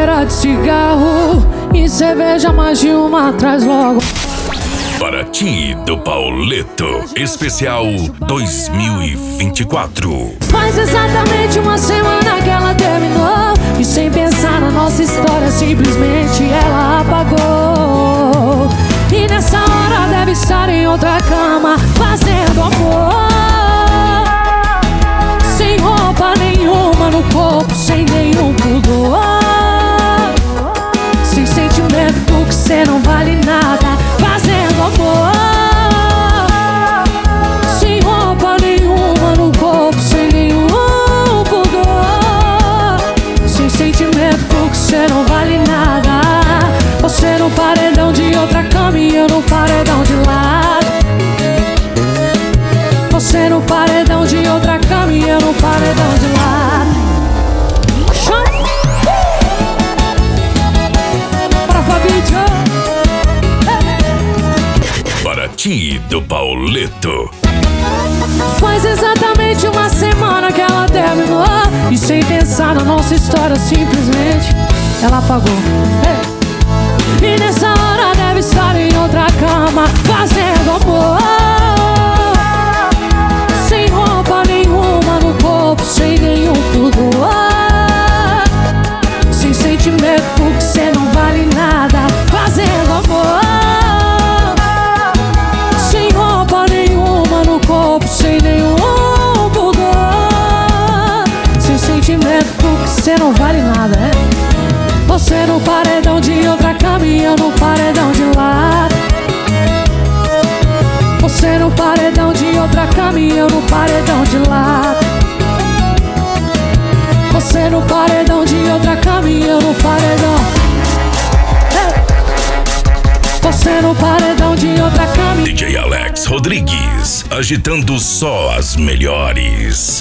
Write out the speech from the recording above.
cheira de cigarro e cerveja mais de uma atrás logo. Paraty do Pauleto, especial 2024. Faz exatamente uma semana que ela terminou e sem pensar na nossa história simplesmente ela apagou. E nessa hora deve estar em outra cama fazendo amor, sem roupa nenhuma no corpo, sem nenhum pudor, sem sentimento porque cê não vale nada, fazendo amor, sem roupa nenhuma no corpo, sem nenhum pudor, sem sentimento porque cê não vale nada. Você no paredão de outra cama e eu no paredão de lado. Você no paredão de outra cama e eu no paredão de lado. Para Fabinho. Paraty do Pauleto. Faz exatamente uma semana que ela terminou e sem pensar na nossa história simplesmente ela apagou. E nessa hora deve estar em outra cama fazendo amor, sem roupa nenhuma no corpo, sem nenhum pudor, sem sentimento porque cê não vale nada, fazendo amor, sem roupa nenhuma no corpo, sem nenhum pudor, sem sentimento porque cê não vale nada, Você no paredão de outra cama e eu no paredão de lado. Você no paredão de outra cama e eu no paredão de lado. Você no paredão de outra cama e eu no paredão. Você no paredão de outra cama. DJ Alex Rodrigues, agitando só as melhores.